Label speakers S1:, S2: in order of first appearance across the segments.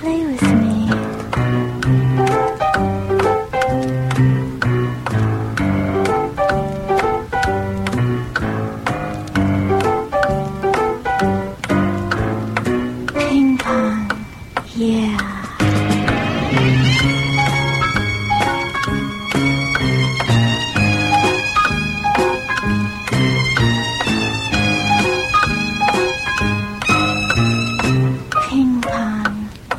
S1: play with me. Ping pong, yeah. Ping pong.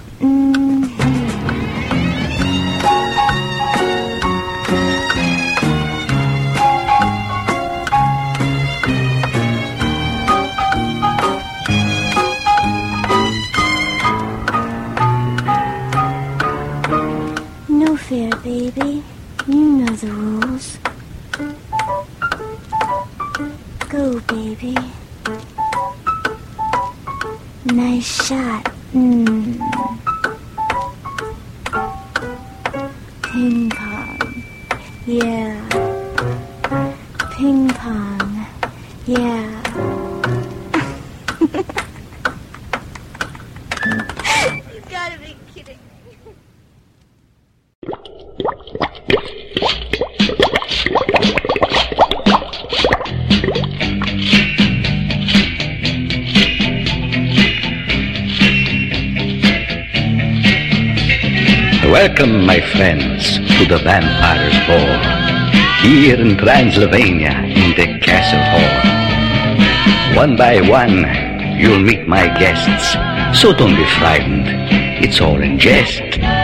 S1: No fear, baby. You know the rules. Go, baby. Nice shot. Ping pong. Yeah. Ping pong. Yeah. You gotta be kidding.
S2: Welcome, my friends, to the Vampire's Ball, here in Transylvania, in the Castle Hall. One by one, you'll meet my guests, so don't be frightened, it's all in jest.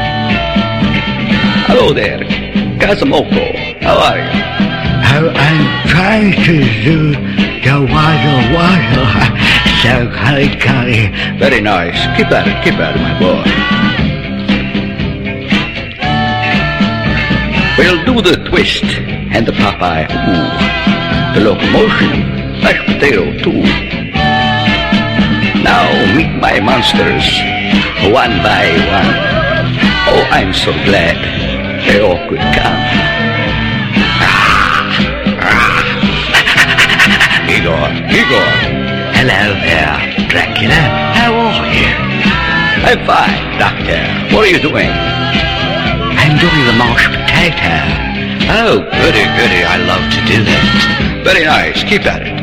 S2: Hello there, Kazumoko, how are you?
S3: I'm trying to do the water, so curry.
S2: Very nice, keep at it, my boy. We'll do the twist and the Popeye ooh, the locomotion, mashed potato too. Now meet my monsters, one by one. Oh, I'm so glad they all could come. Igor.
S3: Hello there, Dracula. How are you?
S2: I'm fine, Doctor. What are you doing?
S3: I'm doing the mashed potato.
S2: Oh, goody, I love to do that. Very nice, keep at it.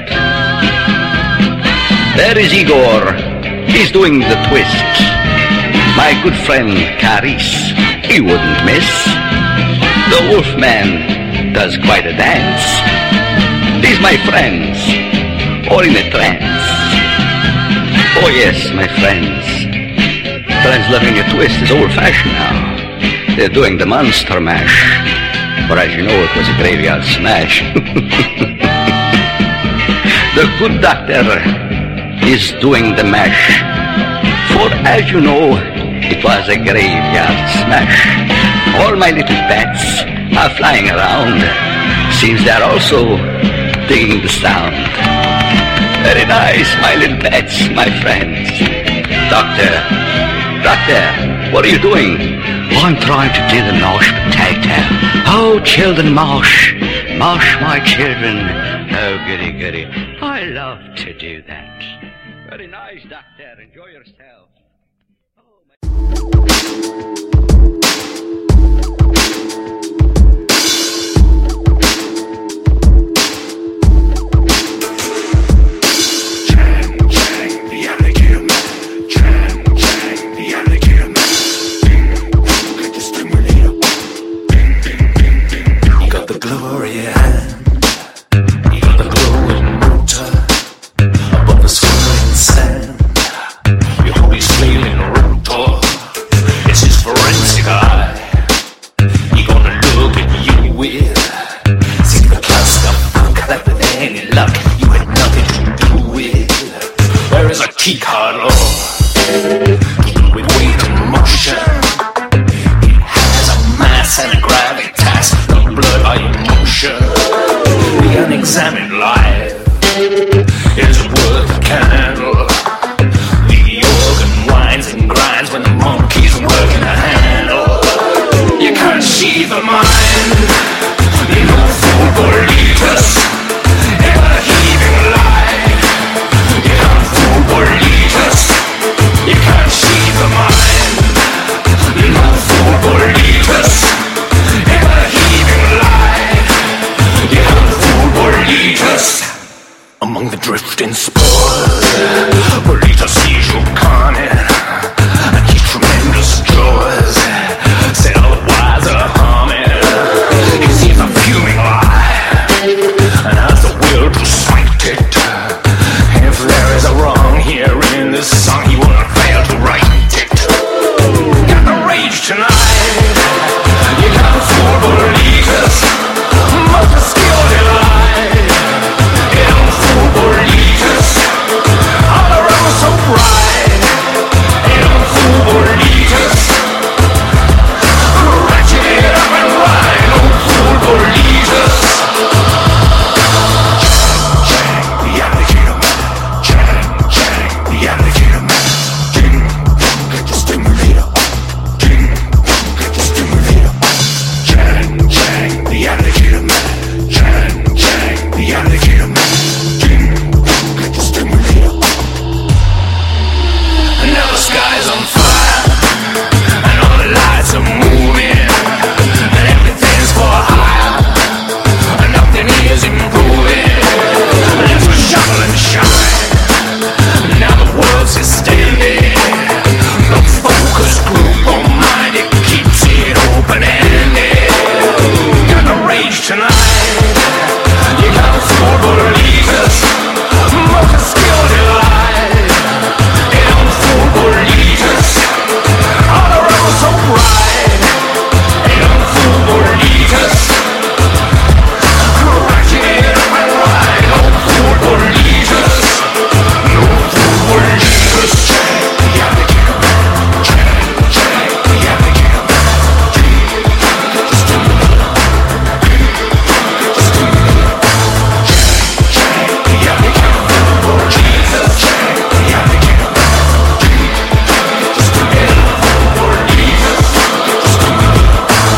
S2: There is Igor, he's doing the twist. My good friend Caris, he wouldn't miss. The Wolfman does quite a dance. These my friends, all in a trance. Oh yes, my friends, Transylvania twist is old-fashioned now. They're doing the monster mash, but as you know, it was a graveyard smash. The good doctor is doing the mash, for as you know, it was a graveyard smash. All my little pets are flying around, seems they're also digging the sound. Very nice, my little pets, my friends. Doctor, what are you doing?
S3: I'm trying to do the mashed potato. Oh, children, mash, my children.
S2: Oh, goody. I love to do that. Very nice, Doctor. Enjoy yourself.
S4: Keycard with weight and motion. It has a mass and a gravitas, the blood by emotion. The unexamined life is worth a candle. The organ whines and grinds when the monkey's working a handle. You can't see the mind in a full bolitas, ever heaving life. You can't fool bolitas. You can't see the mind. drifting spoils. Polita sees you coming, and he tremendous joys. Said otherwise a humming. He sees a fuming lie, and has the will to fight it. If there is a wrong here in this song, he will not fail to right it. Got the rage tonight. You got the fool believers, most skilled in life. You got the fool believers, all around so bright. You got the fool believers, ratchet it up and ride. Oh, fool believers. The alligator man, the alligator man. Ding, get the stimulator. Ding, get the stimulator. Jang, the alligator man. Jang, the alligator man. Ding, get the stimulator. And now the sky's on fire, and all the lights are moving, and everything's for hire, and nothing is improving. Let's shovel and shine. Now the world's standing. The focus group on mind, it keeps it open-ended. Got the rage tonight. You got the fool believers, most skilled in life. You got the fool believers, all around so bright. You got the fool believers, ratchet it up and ride. Oh, fool believers, no fool believers. The alligator man, the alligator man. The stimulator, the stimulator. The alligator man, Jesus. The alligator man, the stimulator, Jesus. The stimulator.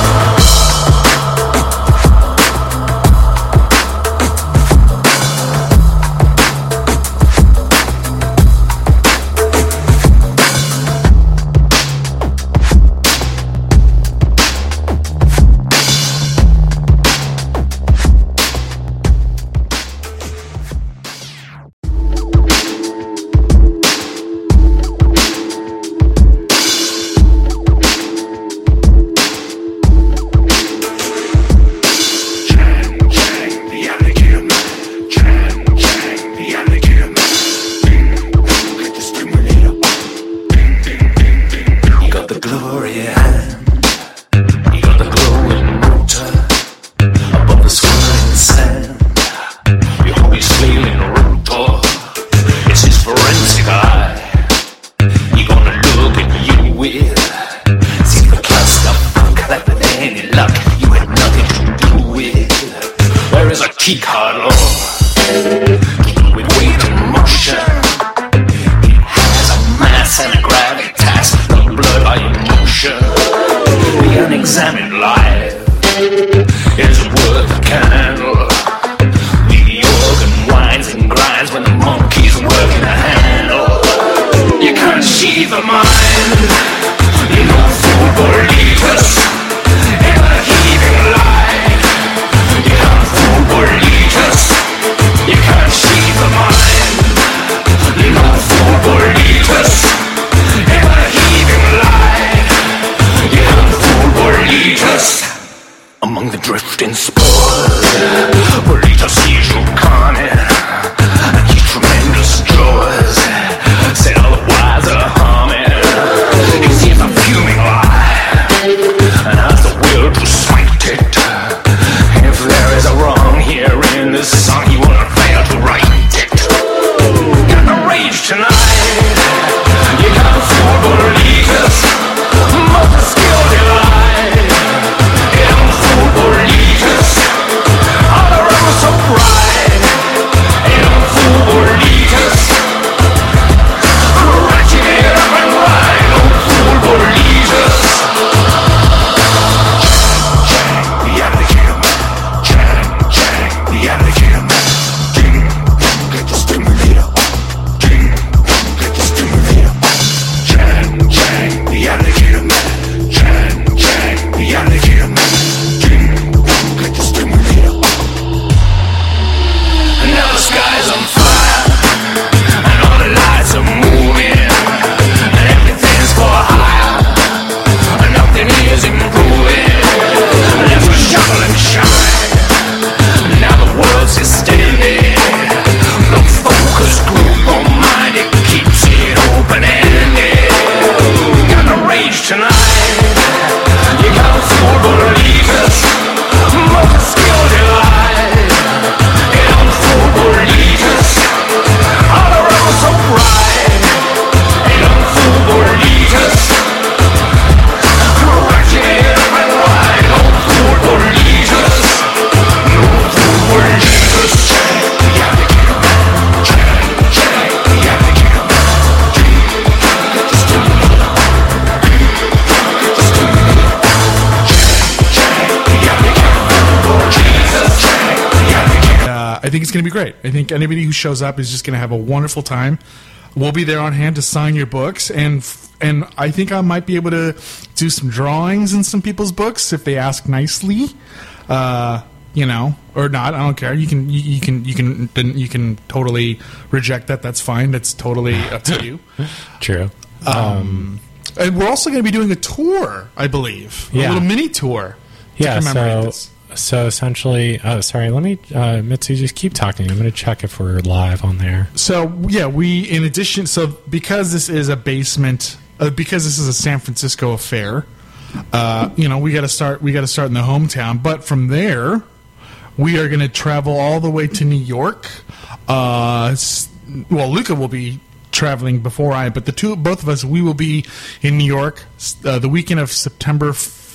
S4: The alligator man, the alligator man. Ding, get the stimulator. Ding, ding, ding, ding. You got the glory hand, you got the glowing motor above the swirling sand. Your hobby's flailing rotor, it's his forensic eye. He gonna look at you with, see the cluster funk that with any luck you had nothing to do with. There is a key card law with weight and motion. It has a mass and a gravitas, the blood by emotion. The unexamined life is worth a candle. The organ whines and grinds when the monkey's working a handle. You can't see the mind, you know fool believers in a heaving light. You can't fool believers, you can't see the mind, you know fool believers in a heaving light. You can't fool believers. Among the drifting spoils, Polita sees you coming, and he tremendous joys. Said otherwise a humming. He sees a fuming lie, and has the will to fight it. If there is a wrong here in this song, he will not fail to right it. Got the rage tonight. You got the fool believers, most skilled in life. You got the fool believers, all around so
S5: think it's going to be great. I think anybody who shows up is just going to have a wonderful time. We'll be there on hand to sign your books, and I think I might be able to do some drawings in some people's books if they ask nicely, or not. I don't care. You can totally reject that. That's fine. That's totally up to you.
S6: True.
S5: And we're also going to be doing a tour, I believe, a little mini tour.
S6: Yeah.
S5: Commemorate this.
S6: So essentially, sorry, let me, Mitsu, just keep talking. I'm going to check if we're live on there.
S5: So, yeah, in addition, because this is a basement, because this is a San Francisco affair, we got to start in the hometown. But from there, we are going to travel all the way to New York. Luca will be traveling before but both of us, we will be in New York the weekend of September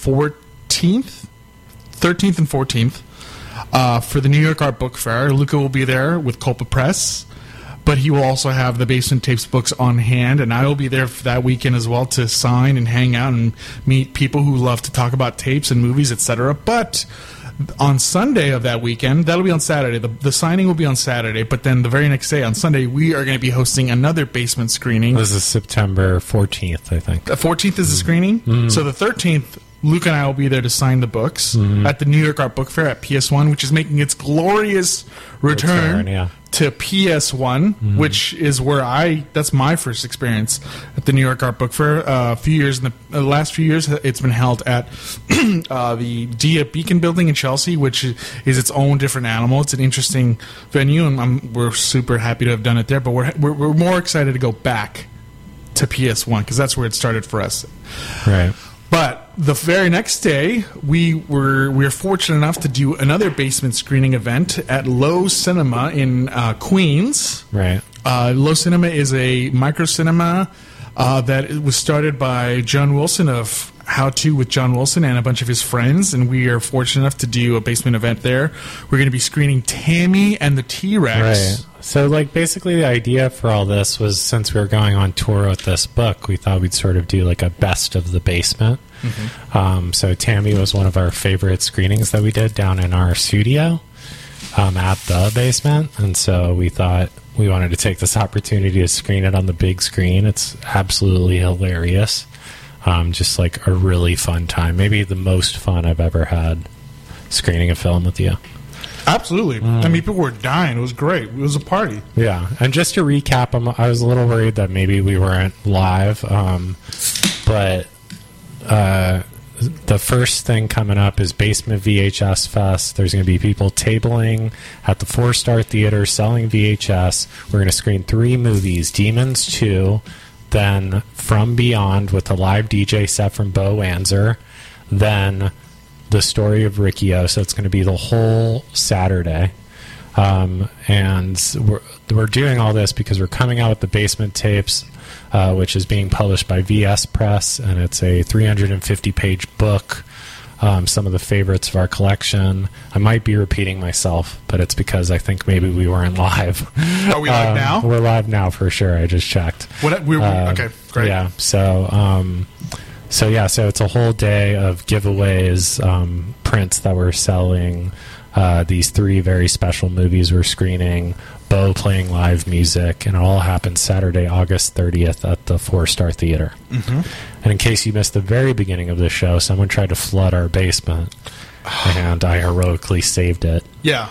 S5: 13th and 14th for the New York Art Book Fair. Luca will be there with Culpa Press, but he will also have the Basement Tapes books on hand, and I will be there for that weekend as well to sign and hang out and meet people who love to talk about tapes and movies, etc. But on Sunday of that weekend, that'll be on Saturday. The signing will be on Saturday, but then the very next day, on Sunday, we are going to be hosting another basement screening.
S6: This is September 14th, I think.
S5: The 14th is the screening. Mm-hmm. So the 13th, Luke and I will be there to sign the books at the New York Art Book Fair at PS1, which is making its glorious return to PS1, which is where that's my first experience at the New York Art Book Fair. The last few years, it's been held at the Dia Beacon Building in Chelsea, which is its own different animal. It's an interesting venue, and we're super happy to have done it there. But we're more excited to go back to PS1 because that's where it started for us.
S6: Right.
S5: But the very next day, we were fortunate enough to do another basement screening event at Low Cinema in Queens.
S6: Right.
S5: Low Cinema is a micro cinema that was started by John Wilson of How To with John Wilson and a bunch of his friends, and we are fortunate enough to do a basement event there. We're going to be screening Tammy and the T-Rex.
S6: Right. So, basically the idea for all this was, since we were going on tour with this book, we thought we'd sort of do, a best of the basement. Mm-hmm. So Tammy was one of our favorite screenings that we did down in our studio at the basement, and so we thought we wanted to take this opportunity to screen it on the big screen. It's absolutely hilarious. Just a really fun time. Maybe the most fun I've ever had screening a film with you.
S5: Absolutely. I mean, people were dying. It was great. It was a party.
S6: Yeah. And just to recap, I was a little worried that maybe we weren't live. But the first thing coming up is Basement VHS Fest. There's going to be people tabling at the 4-Star Theater selling VHS. We're going to screen 3 movies, Demons 2, then From Beyond with a live DJ set from Bo Wanzer, then The Story of Riccio. So it's going to be the whole Saturday. And we're doing all this because we're coming out with the Basement Tapes, which is being published by VS Press, and it's a 350-page book, some of the favorites of our collection. I might be repeating myself, but it's because I think maybe we weren't live.
S5: Are we live now?
S6: We're live now for sure. I just checked.
S5: Okay, great.
S6: Yeah, so it's a whole day of giveaways, prints that we're selling, these 3 very special movies we're screening, Bo playing live music, and it all happens Saturday, August 30th at the 4-Star Theater. Mm-hmm. And in case you missed the very beginning of the show, someone tried to flood our basement, and I heroically saved it.
S5: Yeah.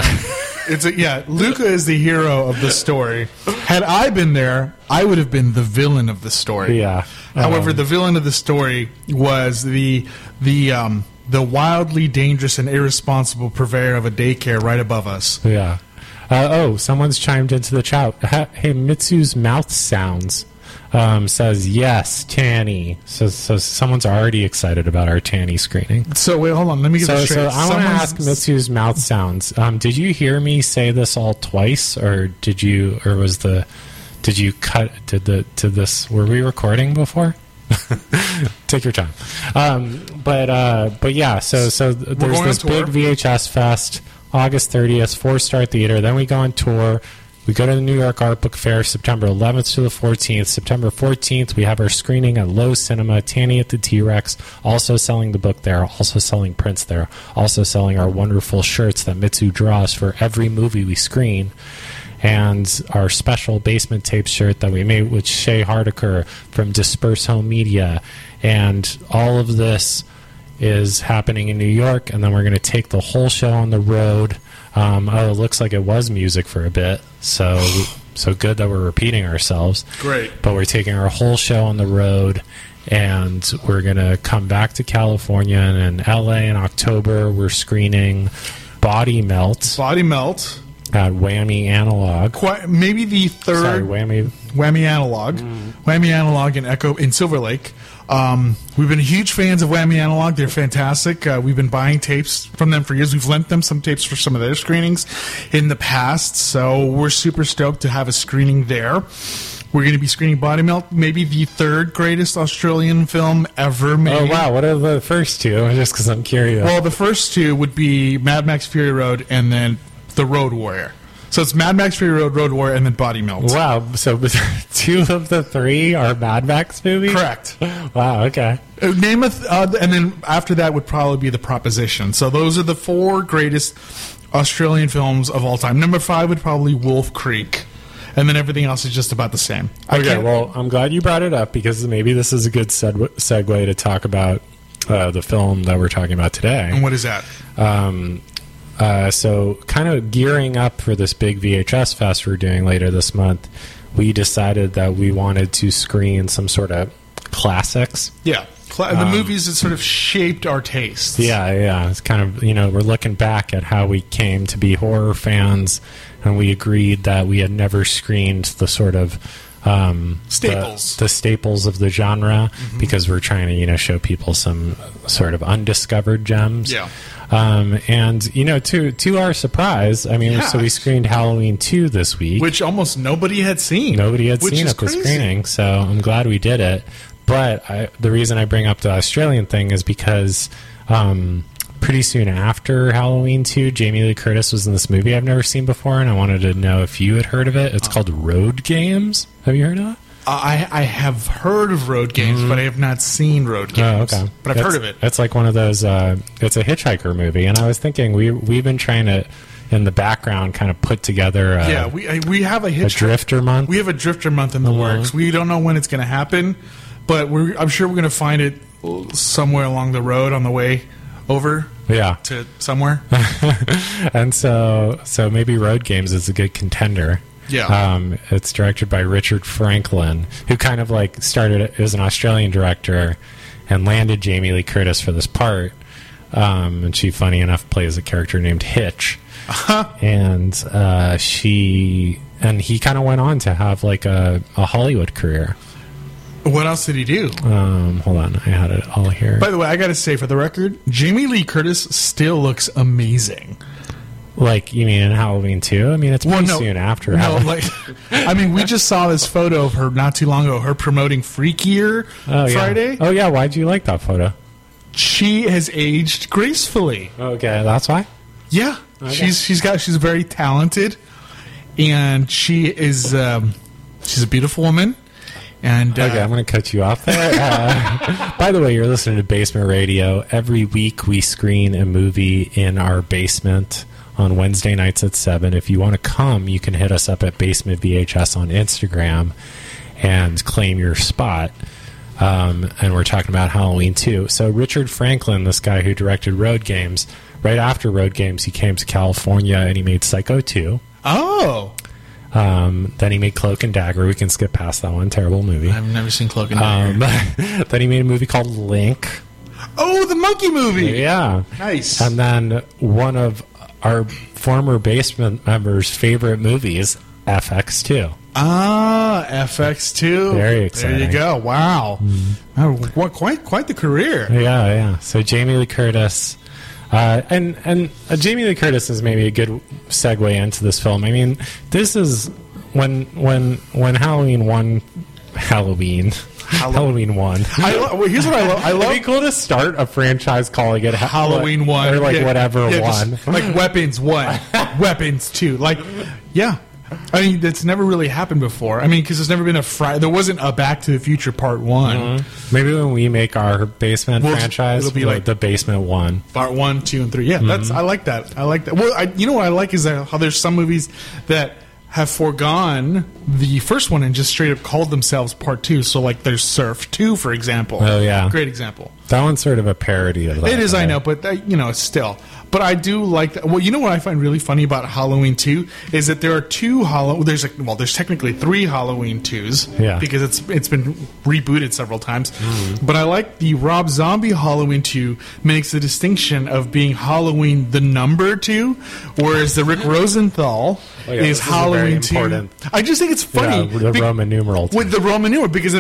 S5: Luca is the hero of the story. Had I been there, I would have been the villain of the story.
S6: Yeah.
S5: However, the villain of the story was the wildly dangerous and irresponsible purveyor of a daycare right above us.
S6: Yeah. Someone's chimed into the chat. Hey, Mitsu's mouth sounds says, yes, Tanny. So someone's already excited about our Tanny screening.
S5: So, wait, hold on. Let me get this straight.
S6: So I want to ask Mitsu's mouth sounds. Did you hear me say this all twice, or did you cut, did this, were we recording before? Take your time. But yeah, so there's this big VHS Fest, August 30th, 4-Star Theater. Then we go on tour. We go to the New York Art Book Fair September 11th to the 14th. September 14th, we have our screening at Low Cinema, Tanny at the T-Rex, also selling the book there, also selling prints there, also selling our wonderful shirts that Mitsu draws for every movie we screen, and our special Basement Tape shirt that we made with Shay Hardiker from Disperse Home Media. And all of this is happening in New York, and then we're going to take the whole show on the road. It looks like it was music for a bit, so good that we're repeating ourselves.
S5: Great.
S6: But we're taking our whole show on the road, and we're going to come back to California, and in LA in October we're screening Body Melt
S5: Body Melt.
S6: at Whammy Analog.
S5: Maybe the third
S6: Sorry,
S5: Whammy Analog. Whammy Analog in Silver Lake. We've been huge fans of Whammy Analog. They're fantastic. We've been buying tapes from them for years. We've lent them some tapes for some of their screenings in the past, so we're super stoked to have a screening there. We're going to be screening Body Melt, maybe the third greatest Australian film ever made.
S6: Oh, wow. What are the first two? Just because I'm curious.
S5: Well, the first two would be Mad Max Fury Road and then The Road Warrior. So it's Mad Max Fury Road, Road Warrior, and then Body Melt.
S6: Wow. So two of the three are Mad Max movies?
S5: Correct.
S6: Wow, okay.
S5: And then after that would probably be The Proposition. So those are the four greatest Australian films of all time. Number 5 would probably Wolf Creek. And then everything else is just about the same.
S6: Okay, well, I'm glad you brought it up because maybe this is a good segue to talk about the film that we're talking about today.
S5: And what is that?
S6: So kind of gearing up for this big VHS fest we're doing later this month, we decided that we wanted to screen some sort of classics.
S5: Yeah. The movies that sort of shaped our tastes.
S6: Yeah. It's kind of, we're looking back at how we came to be horror fans, and we agreed that we had never screened the sort of
S5: staples.
S6: The staples of the genre, because we're trying to, show people some sort of undiscovered gems.
S5: Yeah.
S6: And to our surprise, so we screened Halloween 2 this week,
S5: which almost nobody had seen.
S6: Nobody had seen at the screening, so I'm glad we did it. But the reason I bring up the Australian thing is because pretty soon after Halloween 2, Jamie Lee Curtis was in this movie I've never seen before, and I wanted to know if you had heard of it. It's called Road Games. Have you heard of it?
S5: I have heard of Road Games, but I have not seen Road Games.
S6: Oh, okay.
S5: But I've heard of it.
S6: It's like one of those, it's a hitchhiker movie, and I was thinking we've been trying to, in the background, kind of put together
S5: we have a
S6: Drifter month.
S5: We have a Drifter month in the works. We don't know when it's going to happen, but I'm sure we're going to find it somewhere along the road on the way over to somewhere.
S6: And so maybe Road Games is a good contender.
S5: Yeah.
S6: It's directed by Richard Franklin, who kind of like started as an Australian director and landed Jamie Lee Curtis for this part. And she, funny enough, plays a character named Hitch. And he kind of went on to have like a Hollywood career.
S5: What else did he do?
S6: Hold on, I had it all here.
S5: By the way, I got to say, for the record, Jamie Lee Curtis still looks amazing.
S6: Like, you mean in Halloween 2? It's pretty soon after.
S5: No, we just saw this photo of her not too long ago, her promoting Freakier Friday.
S6: Oh, yeah, why'd you like that photo?
S5: She has aged gracefully.
S6: Okay, that's why?
S5: Yeah. Okay. She's very talented, and she is she's a beautiful woman. And
S6: okay, I'm going to cut you off there. By the way, you're listening to Basement Radio. Every week we screen a movie in our basement on Wednesday nights at 7. If you want to come, you can hit us up at Basement VHS on Instagram and claim your spot. And we're talking about Halloween 2. So Richard Franklin, this guy who directed Road Games, right after Road Games, he came to California and he made Psycho 2.
S5: Oh.
S6: Then he made Cloak and Dagger. We can skip past that one. Terrible movie.
S5: I've never seen Cloak and Dagger.
S6: Then he made a movie called Link.
S5: Oh, the monkey movie.
S6: Yeah.
S5: Nice.
S6: And then one of our former basement members' favorite movies, FX2.
S5: Ah, FX2.
S6: Very exciting.
S5: There you go. Wow. Oh, quite the career.
S6: Yeah. So Jamie Lee Curtis. And Jamie Lee Curtis is maybe a good segue into this film. This is when Halloween 1.
S5: Here's what I love.
S6: It'd be cool to start a franchise calling it
S5: Halloween 1
S6: or whatever 1,
S5: like Weapons 1, Weapons 2. I mean, that's never really happened before. I mean, because there's never been there wasn't a Back to the Future Part 1.
S6: Maybe when we make our basement franchise,
S5: it'll be like
S6: the Basement 1.
S5: Part 1, 2, and 3. Yeah, I like that. I like that. Well, you know what I like is that how there's some movies that have foregone the first one and just straight up called themselves Part 2. So, like, there's Surf 2, for example.
S6: Oh, yeah.
S5: Great example.
S6: That one's sort of a parody of that.
S5: It is, I know, but, it's still. But I do like that. Well, you know what I find really funny about Halloween 2 is that there are two there's technically 3 Halloween 2s.
S6: Yeah.
S5: Because it's been rebooted several times. But I like the Rob Zombie Halloween 2 makes the distinction of being Halloween the number 2, whereas the Rick Rosenthal is Halloween 2. I just think it's funny.
S6: Yeah, the Roman numeral.
S5: With the Roman numeral, because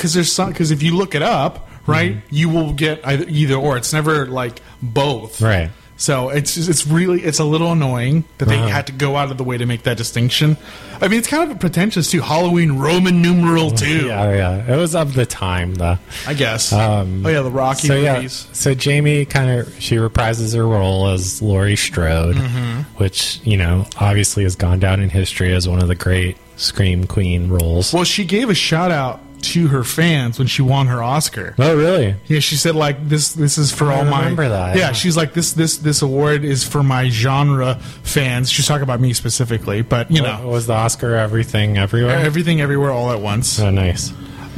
S5: if you look it up, right, you will get either or. It's never like both.
S6: Right.
S5: So it's a little annoying that they had to go out of the way to make that distinction. I mean, it's kind of pretentious too. Halloween Roman numeral 2.
S6: Yeah. It was of the time, though.
S5: I guess. The Rocky movies.
S6: Yeah. So Jamie she reprises her role as Laurie Strode, which obviously has gone down in history as one of the great Scream Queen roles.
S5: Well, she gave a shout out to her fans when she won her Oscar.
S6: Oh, really?
S5: Yeah, she said like this is for all my.
S6: I remember that.
S5: Yeah, she's like this award is for my genre fans. She's talking about me specifically, but
S6: was the Oscar Everything Everywhere?
S5: Everything Everywhere all at once.
S6: Oh, nice.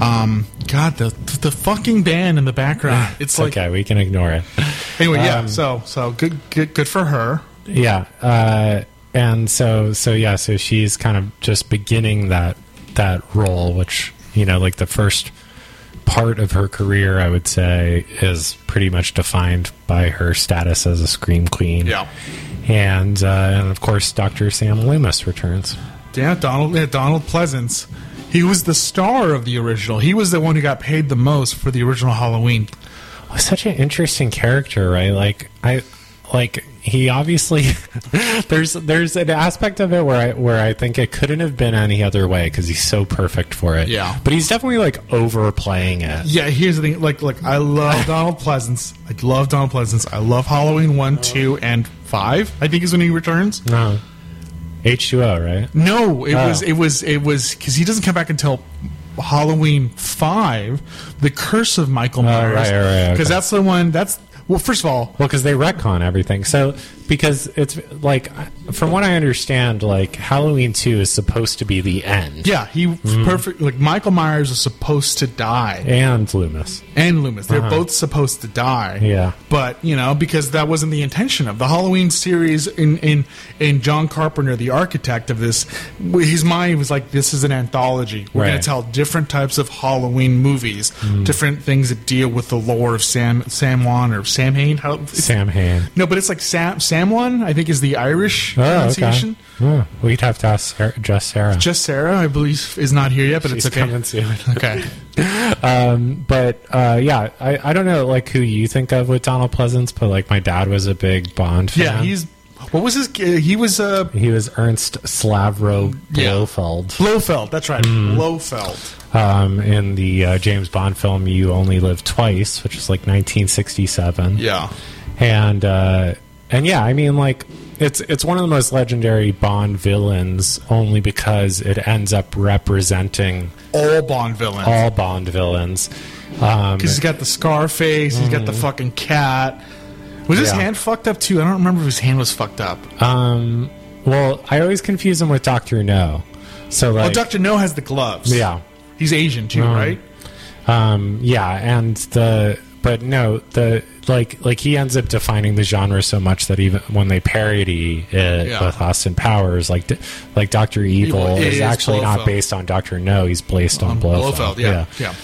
S5: God, the fucking band in the background. It's like
S6: okay, we can ignore it.
S5: Anyway, yeah. So good for her.
S6: Yeah, and so she's kind of just beginning that role, which. Like the first part of her career, I would say, is pretty much defined by her status as a Scream Queen.
S5: Yeah.
S6: And of course, Dr. Sam Loomis returns.
S5: Yeah, Donald Pleasance. He was the star of the original. He was the one who got paid the most for the original Halloween.
S6: Such an interesting character, right? He obviously there's an aspect of it where I think it couldn't have been any other way because he's so perfect for it.
S5: Yeah,
S6: but he's definitely overplaying it.
S5: Yeah, here's the thing. Like I love Donald Pleasance. I love Halloween 1, 2, and 5. I think is when he returns.
S6: No, H2O, right?
S5: No, it was because he doesn't come back until Halloween 5, The Curse of Michael Myers.
S6: Right.
S5: Because that's the one. Well, first of all...
S6: Well, because they retcon everything. So, because it's, like, from what I understand, like, Halloween 2 is supposed to be the end.
S5: Yeah, perfect. Like, Michael Myers is supposed to die.
S6: And Loomis.
S5: They're both supposed to die.
S6: Yeah.
S5: But, because that wasn't the intention of the Halloween series in John Carpenter, the architect of this. His mind was like, this is an anthology. We're going to tell different types of Halloween movies, different things that deal with the lore of Sam Wan or Sam Hain.
S6: Sam Hain.
S5: No, but it's like Samwan, I think, is the Irish pronunciation.
S6: Okay. We'd have to ask Just Sarah.
S5: Just Sarah, I believe, is not here yet, but
S6: She's
S5: it's okay.
S6: Coming soon.
S5: Okay.
S6: I don't know, like, who you think of with Donald Pleasance, but, like, my dad was a big Bond fan.
S5: Yeah, what was his... He was
S6: Ernst Slavro Blofeld.
S5: Blofeld, that's right. Blofeld.
S6: In the James Bond film You Only Live Twice, which is like 1967.
S5: Yeah.
S6: And yeah, I mean, like, it's one of the most legendary Bond villains only because it ends up representing
S5: all Bond villains. Because he's got the scar face, he's got the fucking cat. Was his hand fucked up too? I don't remember if his hand was fucked up.
S6: Well, I always confuse him with Dr. No. So, like,
S5: Dr. No has the gloves.
S6: Yeah.
S5: He's Asian too, right?
S6: Yeah, and he ends up defining the genre so much that even when they parody it with Austin Powers, like Dr. Evil is actually
S5: Blofeld.
S6: not based on Dr. No, he's based on Blofeld.
S5: Yeah.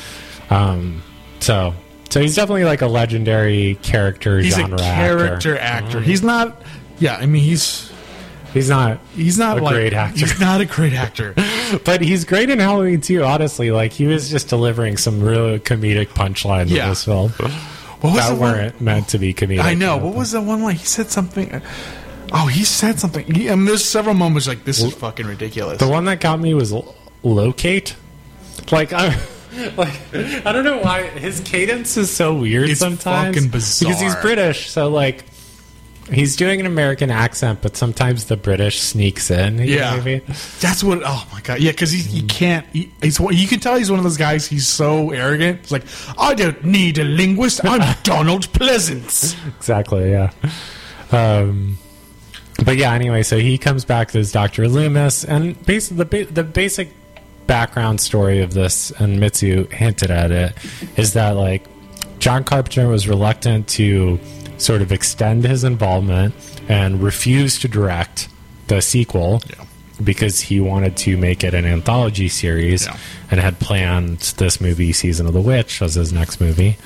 S6: So he's definitely like a legendary character.
S5: He's
S6: genre
S5: a character actor. He's not. Yeah, I mean he's not
S6: a great actor.
S5: He's not a great actor.
S6: But he's great in Halloween too, honestly. Like, he was just delivering some real comedic punchlines in this film. That weren't meant to be comedic.
S5: I know. What was the one line? He said something. He said something. There's several moments like, this is fucking ridiculous.
S6: The one that got me was locate. Like, I don't know why his cadence is so weird sometimes.
S5: Fucking bizarre.
S6: Because he's British, so like He's doing an American accent, but sometimes the British sneaks in.
S5: Yeah.
S6: Maybe.
S5: That's what. Oh my god. Yeah, because he can't. He's you can tell he's one of those guys. He's so arrogant. It's like, I don't need a linguist. I'm Donald Pleasance.
S6: Exactly. Yeah. But yeah. Anyway, so he comes back as Dr. Loomis, and basically the basic background story of this, and Mitsu hinted at it, is that like John Carpenter was reluctant to sort of extend his involvement and refused to direct the sequel because he wanted to make it an anthology series and had planned this movie Season of the Witch as his next movie.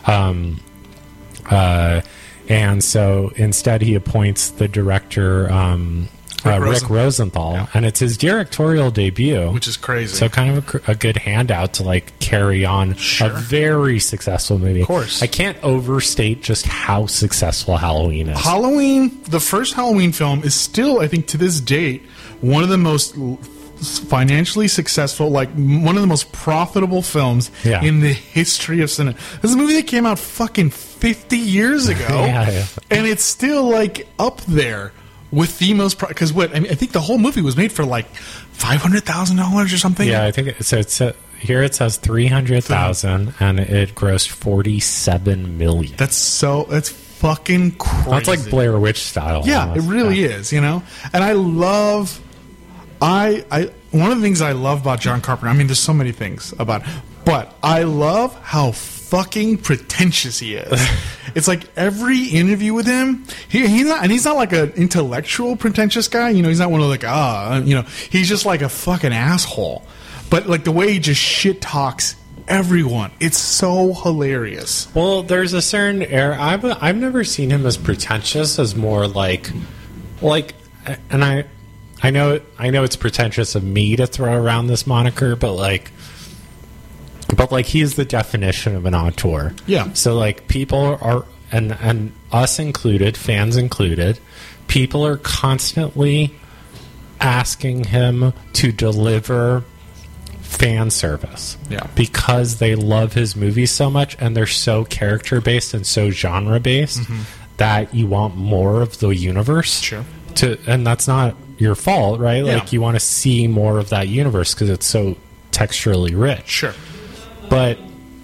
S6: And so instead he appoints the director Rick Rosenthal, and it's his directorial debut,
S5: which is crazy.
S6: So kind of a good handout to like carry on a very successful movie.
S5: Of course,
S6: I can't overstate just how successful Halloween is.
S5: Halloween, the first Halloween film, is still, I think, to this date, one of the most financially successful, like one of the most profitable films in the history of cinema. This is a movie that came out fucking 50 years ago, and it's still like up there with the most, because I think the whole movie was made for like $500,000 or something.
S6: Yeah, I think so. It's here it says 300,000, and it grossed 47 million.
S5: That's fucking crazy.
S6: That's like Blair Witch style.
S5: Yeah,
S6: almost.
S5: it really is. And I love, one of the things I love about John Carpenter. I mean, there's so many things about, but I love how fucking pretentious he is. It's like every interview with him, he's not like an intellectual pretentious guy. He's not one of like he's just like a fucking asshole. But like the way he just shit talks everyone, it's so hilarious.
S6: Well, there's a certain air. I've never seen him as pretentious, as more like, and I know it's pretentious of me to throw around this moniker, but like he's the definition of an auteur.
S5: Yeah.
S6: So like people are, and us included, fans included, people are constantly asking him to deliver fan service.
S5: Yeah.
S6: Because they love his movies so much, and they're so character based and so genre based that you want more of the universe.
S5: Sure.
S6: And that's not your fault, right?
S5: Yeah.
S6: Like you want to see more of that universe because it's so texturally rich.
S5: Sure.
S6: But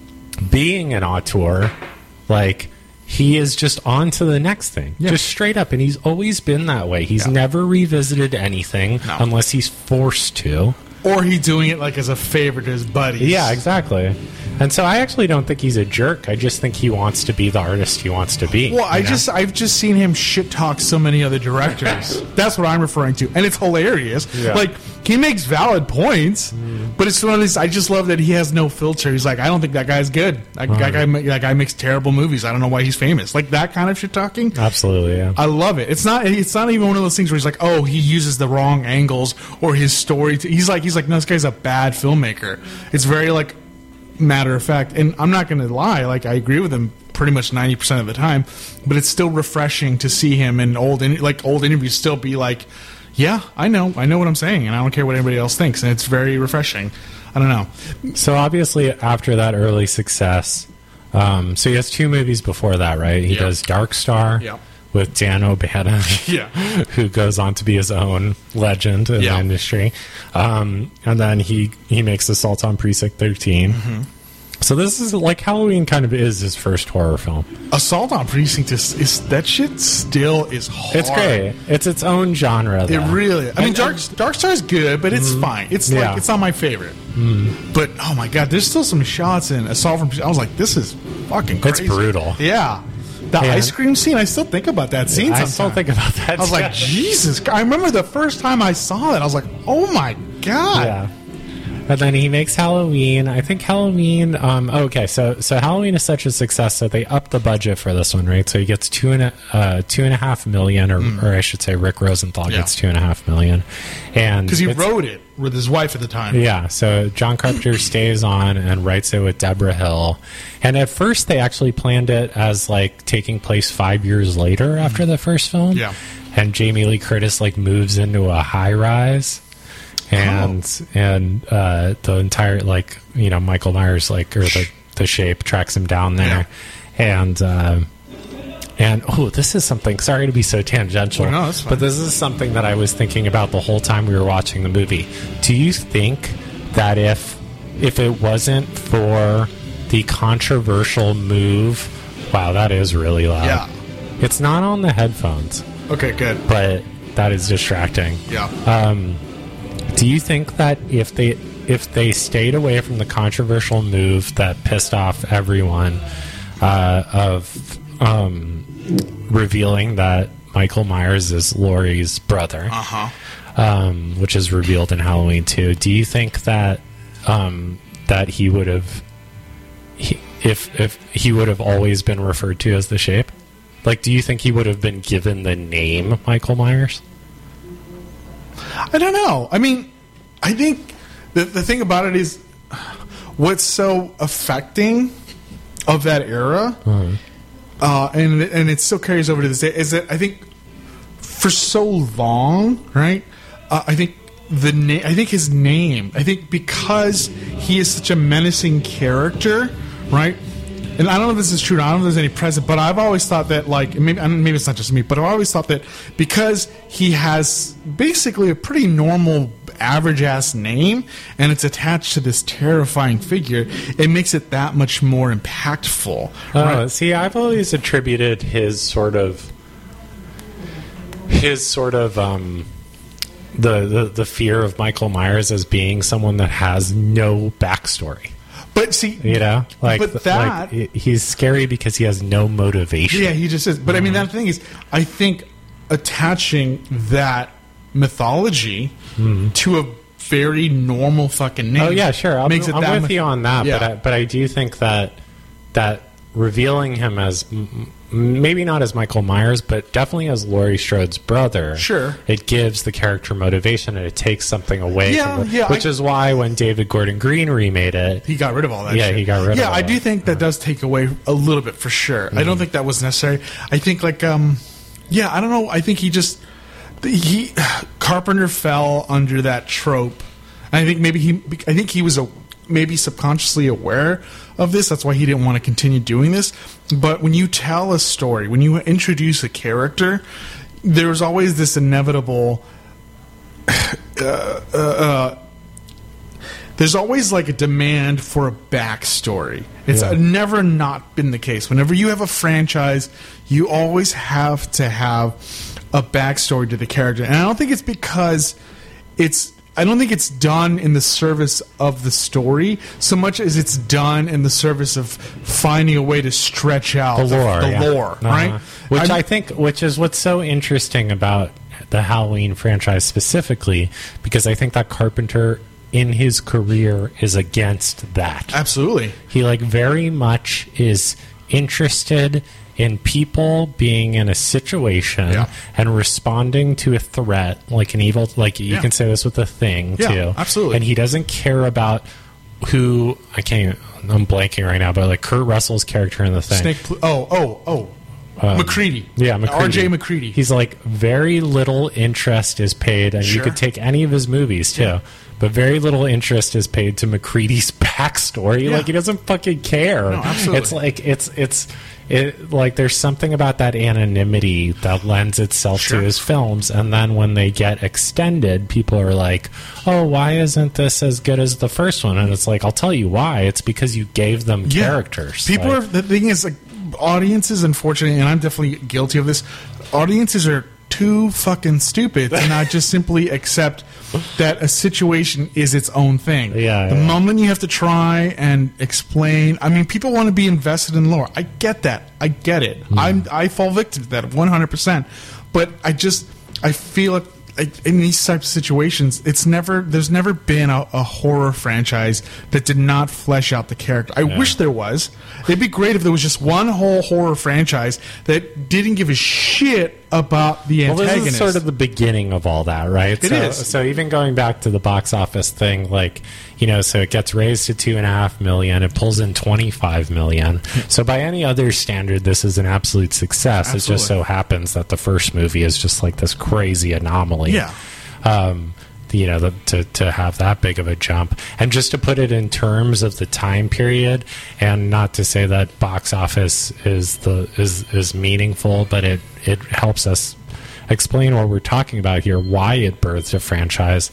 S6: being an auteur, like, he is just on to the next thing.
S5: Yeah.
S6: Just straight up. And he's always been that way. He's never revisited anything unless he's forced to.
S5: Or he's doing it like as a favor to his buddies.
S6: Yeah, exactly. And so I actually don't think he's a jerk. I just think he wants to be the artist he wants to be.
S5: Well, I've just seen him shit talk so many other directors. That's what I'm referring to, and it's hilarious.
S6: Yeah.
S5: Like, he makes valid points, but it's one of these. I just love that he has no filter. He's like, I don't think that guy's good. That guy makes terrible movies. I don't know why he's famous. Like that kind of shit talking.
S6: Absolutely, yeah.
S5: I love it. It's not even one of those things where he's like, oh, he uses the wrong angles or his story. He's like, no, this guy's a bad filmmaker. It's very like matter of fact, and I'm not going to lie. Like, I agree with him pretty much 90% of the time, but it's still refreshing to see him in old interviews still be like, yeah, I know what I'm saying, and I don't care what anybody else thinks, and it's very refreshing. I don't know.
S6: So obviously, after that early success, so he has two movies before that, right? He does Dark Star with Dan O'Bannon, who goes on to be his own legend in the industry, and then he makes Assault on Precinct 13. So this is like Halloween kind of is his first horror film.
S5: Assault on Precinct is that shit still is hard.
S6: It's great. It's its own genre, though.
S5: It really. I mean, Dark Star is good, but it's fine. It's like it's not my favorite. But oh my god, there's still some shots in Assault on Precinct. I was like, this is fucking crazy.
S6: It's brutal.
S5: Yeah. The ice cream scene, I still think about that scene sometimes.
S6: I still think about that.
S5: I was like, Jesus. I remember the first time I saw it, I was like, oh my god.
S6: Yeah. And then he makes Halloween. I think Halloween. So Halloween is such a success that they upped the budget for this one, right? So he gets $2.5 million, or I should say, Rick Rosenthal gets $2.5 million, and
S5: because he wrote it with his wife at the time.
S6: Yeah. So John Carpenter stays on and writes it with Deborah Hill. And at first, they actually planned it as like taking place 5 years later after the first film.
S5: Yeah.
S6: And Jamie Lee Curtis like moves into a high rise. And the entire Michael Myers or the Shape tracks him down there, and And this is something. Sorry to be so tangential,
S5: Oh, no, that's fine.
S6: but this is something that I was thinking about the whole time we were watching the movie. Do you think that if it wasn't for the controversial move, wow, that is really loud.
S5: Yeah.
S6: It's not on the headphones,
S5: Okay, good.
S6: but that is distracting.
S5: Yeah.
S6: Do you think that if they stayed away from the controversial move that pissed off everyone of revealing that Michael Myers is Laurie's brother, which is revealed in Halloween 2, do you think that that he would have, if he would have always been referred to as the Shape? Like, do you think he would have been given the name Michael Myers?
S5: I don't know. I mean, I think the thing about it is what's so affecting of that era, and it still carries over to this day, is that I think for so long, right? I think his name. I think because he is such a menacing character, right? And I don't know if this is true. I don't know if there's any precedent, but I've always thought that, like, maybe it's not just me, but I've always thought that because he has basically a pretty normal, average-ass name, and it's attached to this terrifying figure, it makes it that much more impactful. Right?
S6: See, I've always attributed his sort of the fear of Michael Myers as being someone that has no backstory.
S5: But see,
S6: like he's scary because he has no motivation.
S5: Yeah, he just is. But I mean, that thing is, I think attaching that mythology to a very normal fucking name.
S6: Oh yeah, sure. I'm with you on that.
S5: Yeah.
S6: But I do think that revealing him as maybe not as Michael Myers, but definitely as Laurie Strode's brother.
S5: Sure.
S6: It gives the character motivation and it takes something away from it. Which is why when David Gordon Green remade it,
S5: he got rid of all that
S6: Yeah,
S5: shit.
S6: he got rid of all
S5: I
S6: that.
S5: do think that does take away a little bit for sure. I don't think that was necessary. I think I don't know. I think Carpenter fell under that trope. I think he was maybe subconsciously aware of this. That's why he didn't want to continue doing this. But when you tell a story, when you introduce a character, there's always this inevitable there's always like a demand for a backstory. It's never not been the case. Whenever you have a franchise, you always have to have a backstory to the character. And I don't think it's because I don't think it's done in the service of the story so much as it's done in the service of finding a way to stretch out the lore, right?
S6: Which is what's so interesting about the Halloween franchise specifically, because I think that Carpenter in his career is against that.
S5: Absolutely.
S6: He very much is interested in people being in a situation and responding to a threat, like an evil, you can say this with a thing too.
S5: Absolutely.
S6: And he doesn't care about who, I'm blanking right now, but Kurt Russell's character in the thing.
S5: McCready.
S6: Yeah, McCready.
S5: R.J. McCready.
S6: He's very little interest is paid, and you could take any of his movies too, but very little interest is paid to McCready's backstory. He doesn't fucking care.
S5: No, absolutely.
S6: It's there's something about that anonymity that lends itself to his films, and then when they get extended, people are like, oh, why isn't this as good as the first one? And it's I'll tell you why. It's because you gave them characters.
S5: People are, the thing is, audiences, unfortunately, and I'm definitely guilty of this, audiences are too fucking stupid to not just simply accept that a situation is its own thing. The moment you have to try and explain, people want to be invested in lore. I get that. I get it. I fall victim to that 100%. But I feel like in these types of situations, there's never been a horror franchise that did not flesh out the character. I wish there was. It'd be great if there was just one whole horror franchise that didn't give a shit about the antagonist.
S6: Well, this is sort of the beginning of all that, right?
S5: It is.
S6: So even going back to the box office thing, so it gets raised to $2.5 million, it pulls in $25 million. So by any other standard, this is an absolute success. It just so happens that the first movie is just this crazy anomaly.
S5: Yeah.
S6: to have that big of a jump. And just to put it in terms of the time period, and not to say that box office is meaningful, but it helps us explain what we're talking about here, why it birthed a franchise.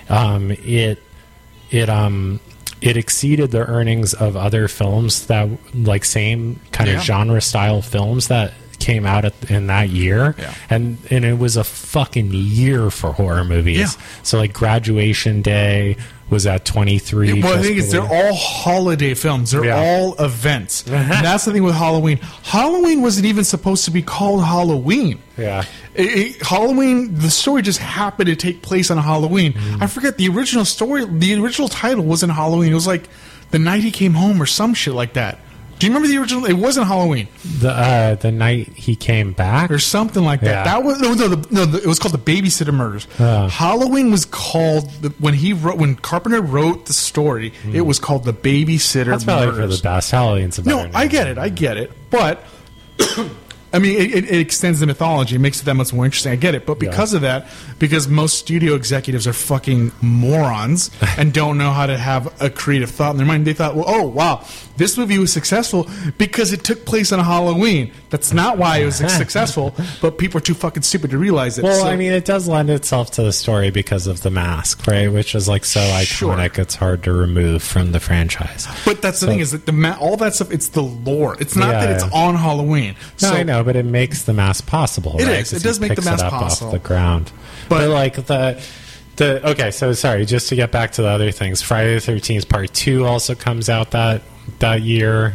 S6: It exceeded the earnings of other films that, like, same kind of genre style films that came out in that year.
S5: Yeah.
S6: And it was a fucking year for horror movies.
S5: Yeah.
S6: So, like, Graduation Day was at 23.
S5: Well, the thing is, they're all holiday films. They're all events. And that's the thing with Halloween. Halloween wasn't even supposed to be called Halloween.
S6: Yeah.
S5: Halloween, the story just happened to take place on Halloween. I forget the original story. The original title wasn't Halloween. It was like The Night He Came Home or some shit like that. Do you remember the original? It wasn't Halloween.
S6: The Night He Came Back?
S5: Or something like that.
S6: Yeah.
S5: That was it was called The Babysitter Murders. Halloween was called when Carpenter wrote the story. It was called The Babysitter
S6: That's probably for
S5: Murders.
S6: the best. Halloween's a better name.
S5: I get it. But I mean, it extends the mythology. It makes it that much more interesting. I get it. But because of that, because most studio executives are fucking morons and don't know how to have a creative thought in their mind, they thought, well, oh, wow, this movie was successful because it took place on Halloween. That's not why it was successful, but people are too fucking stupid to realize it.
S6: Well,
S5: So-
S6: I mean, it does lend itself to the story because of the mask, right? Which is, like, so iconic,
S5: Sure.
S6: it's hard to remove from the franchise.
S5: But that's the thing is that all that stuff, it's the lore. It's not
S6: Yeah,
S5: that it's
S6: yeah.
S5: on Halloween.
S6: No, I know, but it makes the mask possible.
S5: It
S6: right?
S5: is. It
S6: 'Cause
S5: does
S6: he
S5: make the
S6: picks
S5: mask
S6: it up
S5: possible.
S6: off the ground. But like the okay, so sorry, just to get back to the other things. Friday the 13th Part 2 also comes out that year.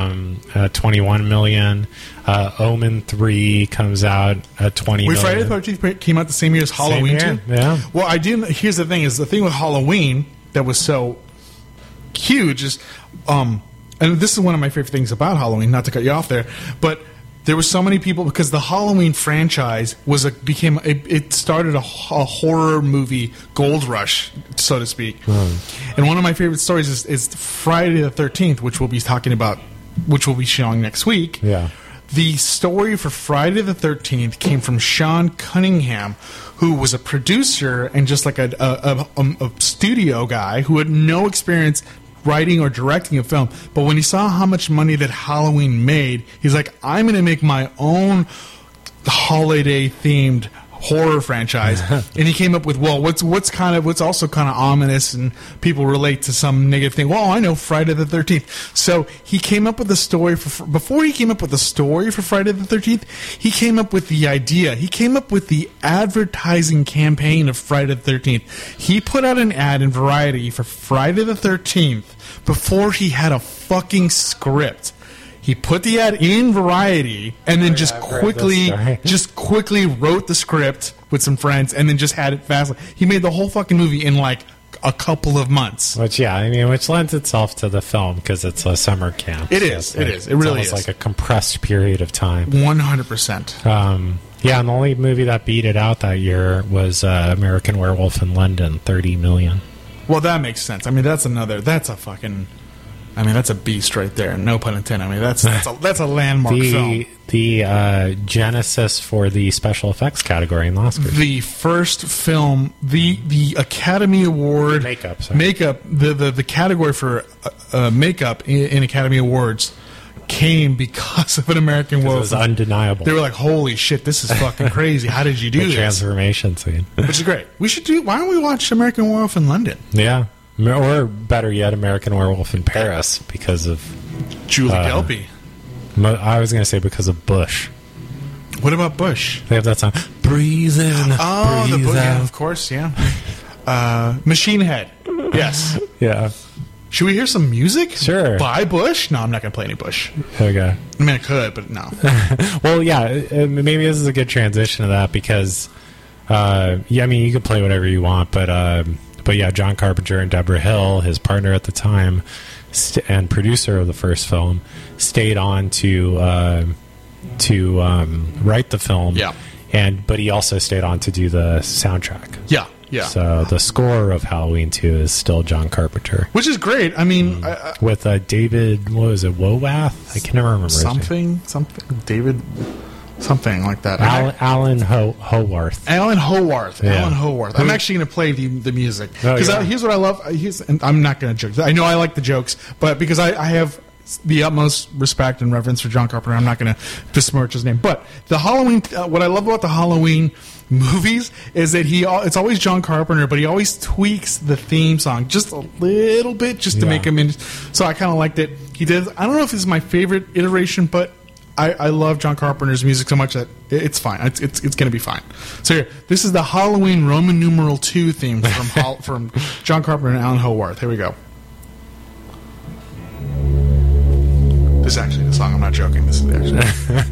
S6: 21 million. Omen 3 comes out at 20
S5: Wait,
S6: million.
S5: Friday the 13th came out the same year as Halloween
S6: year,
S5: too?
S6: yeah.
S5: Well, here's the thing: is the thing with Halloween that was so huge is, and this is one of my favorite things about Halloween. Not to cut you off there, but there were so many people because the Halloween franchise it started a horror movie gold rush, so to speak. And one of my favorite stories is Friday the 13th, which we'll be talking about, which we'll be showing next week.
S6: Yeah.
S5: The story for Friday the 13th came from Sean Cunningham, who was a producer and just like a studio guy who had no experience writing or directing a film. But when he saw how much money that Halloween made, he's like, I'm going to make my own holiday-themed horror franchise. And he came up with, well, what's also kind of ominous and people relate to some negative thing. Well, I know Friday the 13th. So he came up with the story before he came up with the story for Friday the 13th, he came up with the idea. He came up with the advertising campaign of Friday the 13th. He put out an ad in Variety for Friday the 13th before he had a fucking script. He put the ad in Variety and then just quickly wrote the script with some friends and then just had it fast. He made the whole fucking movie in like a couple of months.
S6: Which lends itself to the film because it's a summer camp.
S5: It is. It really
S6: is.
S5: is.
S6: Like a compressed period of time.
S5: 100%.
S6: Yeah, and the only movie that beat it out that year was American Werewolf in London, 30 million.
S5: Well, that makes sense. I mean, that's a beast right there. No pun intended. I mean, that's a landmark film.
S6: The genesis for the special effects category in the Oscars.
S5: The first film, the Academy Award
S6: Makeup, sorry.
S5: the category for makeup in Academy Awards came because of an American Werewolf.
S6: It was undeniable.
S5: They were like, "Holy shit, this is fucking crazy! How did you do
S6: The
S5: this?"
S6: transformation scene.
S5: Which is great. Why don't we watch American Werewolf in London?
S6: Yeah. Or better yet, American Werewolf in Paris because of
S5: Julie Delpy.
S6: I was going to say because of Bush.
S5: What about Bush?
S6: They have that song, Breathe In,
S5: Oh,
S6: Breathe
S5: the Bush,
S6: Out.
S5: yeah, of course, yeah. Machine Head. Yes.
S6: Yeah.
S5: Should we hear some music?
S6: Sure.
S5: By Bush? No, I'm not going to play any Bush.
S6: Okay.
S5: I mean, I could, but no.
S6: Well, yeah, maybe this is a good transition to that because, you could play whatever you want, but yeah, John Carpenter and Deborah Hill, his partner at the time and producer of the first film, stayed on to write the film.
S5: Yeah.
S6: But he also stayed on to do the soundtrack.
S5: Yeah, yeah.
S6: So the score of Halloween 2 is still John Carpenter.
S5: Which is great. I mean,
S6: With David, what was it, Wowath? I can never remember his name.
S5: something. David. something like that.
S6: Alan Howarth.
S5: Alan Howarth.
S6: Yeah.
S5: Alan Howarth. I'm actually going to play the music because
S6: yeah.
S5: here's what I love. And I'm not going to joke. I know I like the jokes, but because I have the utmost respect and reverence for John Carpenter, I'm not going to besmirch his name. But the Halloween, what I love about the Halloween movies is that it's always John Carpenter, but he always tweaks the theme song just a little bit just to make him in. So I kind of liked it. He did. I don't know if this is my favorite iteration, but I love John Carpenter's music so much that it's fine. It's going to be fine. So here, this is the Halloween Roman numeral 2 theme from John Carpenter and Alan Howarth. Here we go. This is actually the song. I'm not joking. This is actually.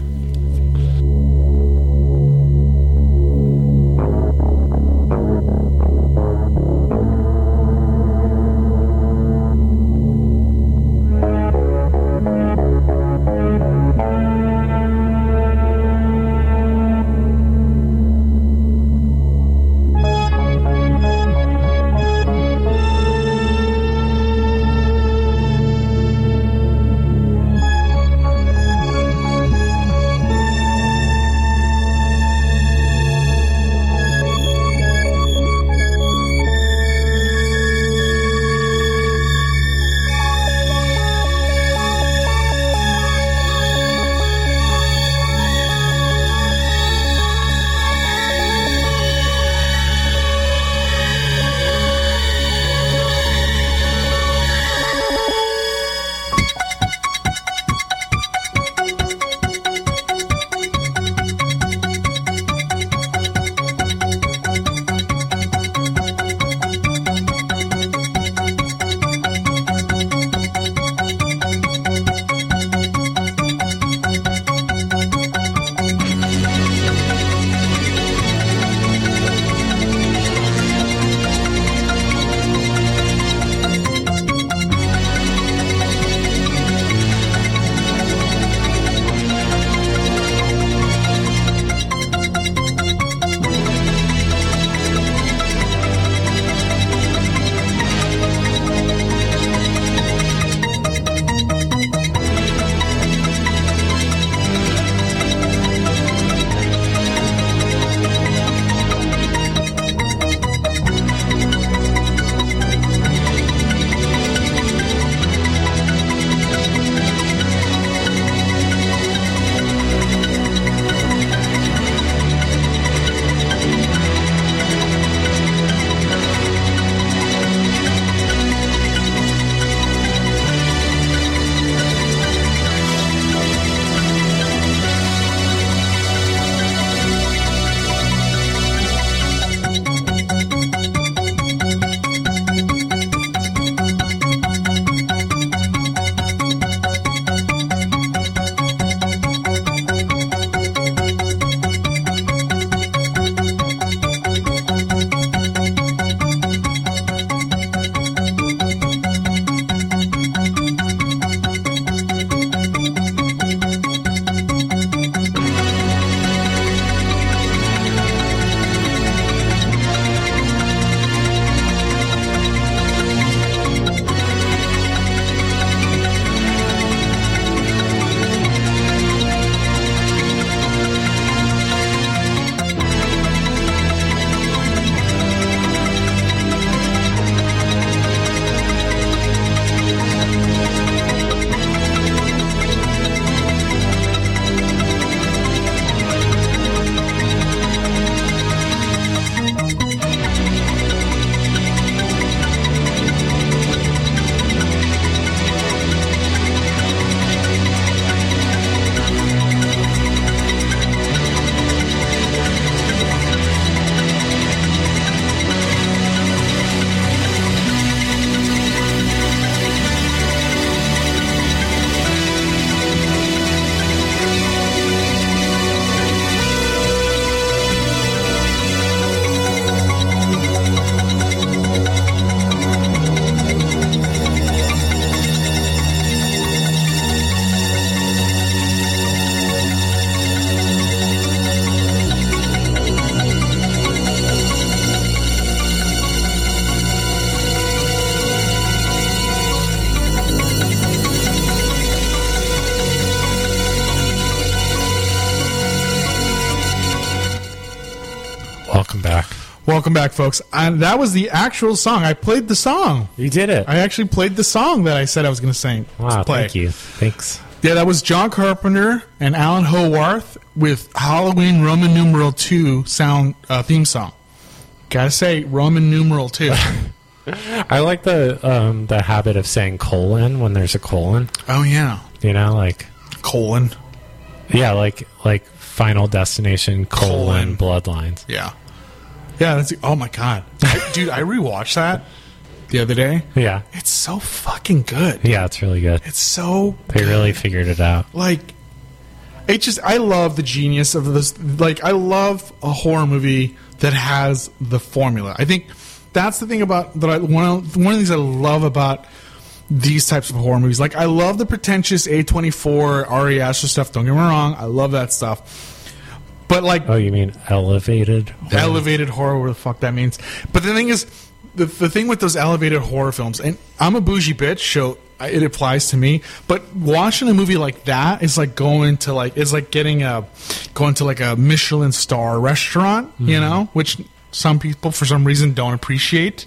S6: welcome back.
S5: Welcome back, folks. And that was the actual song. I played the song.
S6: You did it.
S5: I actually played the song that I said I was going to sing.
S6: Wow,
S5: play.
S6: thank you. Thanks.
S5: Yeah, that was John Carpenter and Alan Howarth with Halloween Roman numeral 2 theme song. Gotta say, Roman numeral 2.
S6: I like the habit of saying colon when there's a colon.
S5: Oh, yeah.
S6: You know, like...
S5: Colon.
S6: Yeah, like Final Destination, colon, Bloodlines.
S5: Yeah. Yeah, that's... Oh, my God. Dude, I rewatched that the other day.
S6: Yeah.
S5: It's so fucking good.
S6: Yeah, it's really good.
S5: It's so
S6: They
S5: good.
S6: really figured it out.
S5: Like, it just... I love the genius of this. Like, I love a horror movie that has the formula. I think that's the thing about... one of the things I love about these types of horror movies. Like, I love the pretentious A24, Ari Aster stuff. Don't get me wrong. I love that stuff. But, like...
S6: Oh, you mean elevated horror?
S5: Elevated horror, what the fuck that means. But the thing is, the thing with those elevated horror films, and I'm a bougie bitch, so it applies to me, but watching a movie like that is like going to like going to like a Michelin star restaurant, you know, which some people for some reason don't appreciate.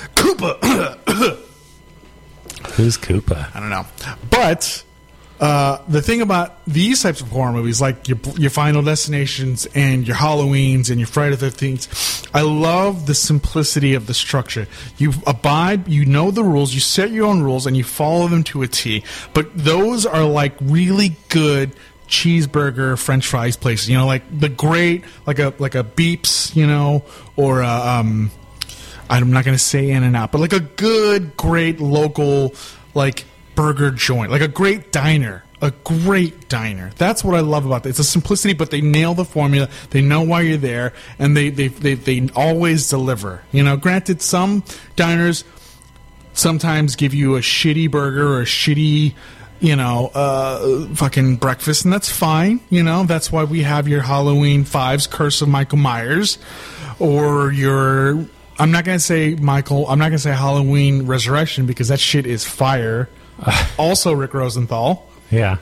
S5: Koopa.
S6: Who's Koopa?
S5: I don't know. But the thing about these types of horror movies, like your Final Destinations and your Halloweens and your Friday the 13th, I love the simplicity of the structure. You abide, you know the rules, you set your own rules, and you follow them to a T. But those are like really good cheeseburger, French fries places. You know, like the great, like a Beeps, you know, or I'm not going to say In-N-Out, but like a good, great local, like burger joint, like a great diner. That's what I love about it. It's a simplicity, but they nail the formula. They know why you're there, and they always deliver. You know, granted, some diners sometimes give you a shitty burger or a shitty, you know, fucking breakfast, and that's fine. You know, that's why we have your Halloween 5's Curse of Michael Myers, or your... I'm not going to say Halloween Resurrection, because that shit is fire. Also Rick Rosenthal.
S6: Yeah.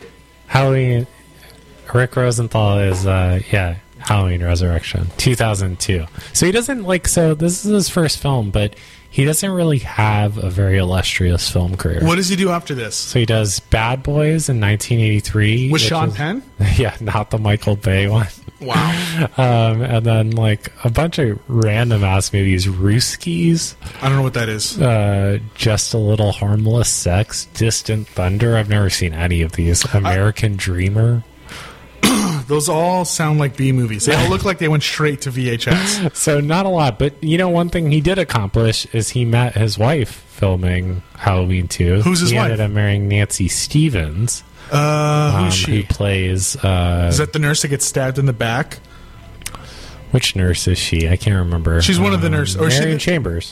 S6: Rick Rosenthal is, Halloween Resurrection, 2002. So he doesn't, this is his first film, but he doesn't really have a very illustrious film career.
S5: What does he do after this?
S6: So he does Bad Boys in 1983.
S5: With Sean Penn?
S6: Yeah, not the Michael Bay one.
S5: Wow.
S6: And then, a bunch of random-ass movies. Rooskies.
S5: I don't know what that is.
S6: Just a Little Harmless Sex. Distant Thunder. I've never seen any of these. American Dreamer.
S5: Those all sound like B movies. They all look like they went straight to VHS.
S6: So not a lot. But, one thing he did accomplish is he met his wife filming Halloween 2.
S5: Who's his wife?
S6: He ended up marrying Nancy Stevens.
S5: Who's she?
S6: Who plays...
S5: is that the nurse that gets stabbed in the back?
S6: Which nurse is she? I can't remember.
S5: She's one of the nurses.
S6: Marion Chambers.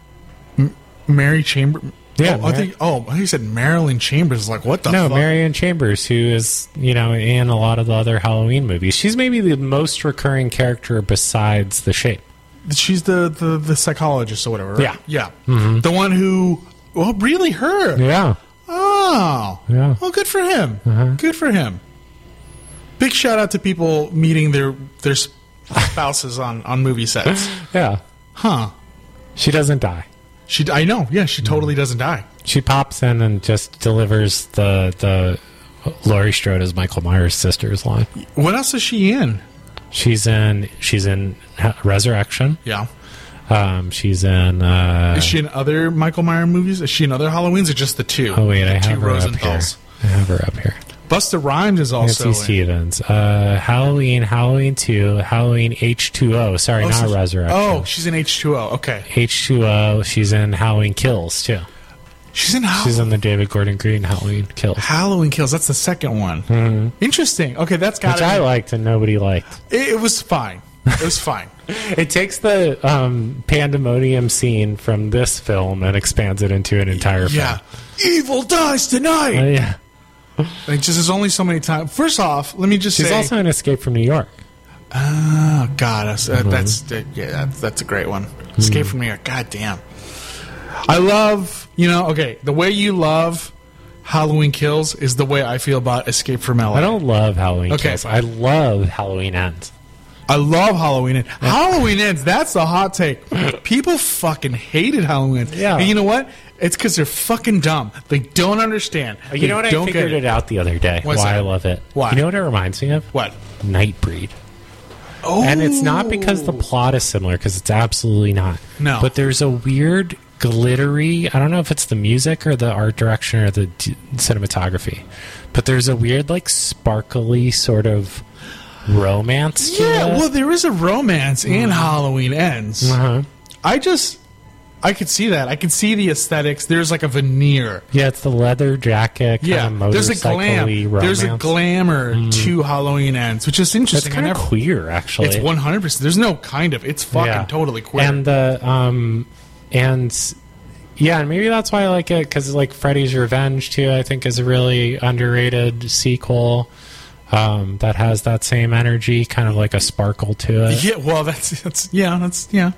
S5: Mary Chambers?
S6: Yeah.
S5: I think you said Marilyn Chambers. Like, what the fuck?
S6: No, Marion Chambers, who is, in a lot of the other Halloween movies. She's maybe the most recurring character besides The Shape.
S5: She's the psychologist or whatever, right?
S6: Yeah.
S5: Yeah.
S6: Mm-hmm.
S5: The one who... Well, really her?
S6: Yeah.
S5: Oh.
S6: Yeah.
S5: Well, good for him.
S6: Uh-huh.
S5: Good for him. Big shout out to people meeting their spouses on movie sets.
S6: Yeah.
S5: Huh.
S6: She doesn't die.
S5: I know. Yeah, she totally doesn't die.
S6: She pops in and just delivers the Laurie Strode as Michael Myers' sister's line.
S5: What else is she in?
S6: She's in Resurrection.
S5: Yeah.
S6: She's in...
S5: is she in other Michael Myers movies? Is she in other Halloweens or just the two?
S6: Oh, wait,
S5: the
S6: I
S5: two
S6: have her up here. I have her up here.
S5: Busta Rhymes is also
S6: Nancy Stevens. Halloween 2, Halloween H2O. Sorry, not Resurrection.
S5: Oh, she's in H2O. Okay.
S6: H2O. She's in Halloween Kills, too.
S5: She's in
S6: the David Gordon Green Halloween Kills.
S5: Halloween Kills. That's the second one.
S6: Mm-hmm.
S5: Interesting. Okay, that's got
S6: Which I liked and nobody liked.
S5: It was fine. It was fine.
S6: It takes the pandemonium scene from this film and expands it into an entire film.
S5: Yeah. Evil dies tonight.
S6: Yeah.
S5: Like, just there's only so many times. First off, let me just say...
S6: She's also in Escape from New York.
S5: Oh, God. That's a great one. Escape from New York. God damn. I love, the way you love Halloween Kills is the way I feel about Escape from LA.
S6: I don't love Halloween
S5: Okay.
S6: Kills. I love Halloween Ends.
S5: I love Halloween Ends. Halloween Ends, that's the hot take. People fucking hated Halloween Ends.
S6: Yeah.
S5: And you know what? It's because they're fucking dumb. They don't understand.
S6: You know what? I figured it out the other day.
S5: What's
S6: why
S5: that?
S6: I love it.
S5: Why?
S6: You know what it reminds me of?
S5: What?
S6: Nightbreed.
S5: Oh.
S6: And it's not because the plot is similar, because it's absolutely not.
S5: No.
S6: But there's a weird glittery, I don't know if it's the music or the art direction or the cinematography, but there's a weird, like, sparkly sort of romance to
S5: Yeah,
S6: it.
S5: well, there is a romance in Halloween Ends.
S6: Uh-huh.
S5: I could see that. I could see the aesthetics. There's like a veneer.
S6: Yeah, it's the leather jacket, kind of
S5: there's a glam.
S6: motorcycle-y romance.
S5: There's a glamour to Halloween Ends, which is
S6: It's
S5: interesting.
S6: kind of queer, actually.
S5: It's 100%. There's no kind of. It's fucking totally queer.
S6: And the and maybe that's why I like it, because like Freddy's Revenge too, I think is a really underrated sequel that has that same energy, kind of like a sparkle to it.
S5: Yeah, well, that's yeah.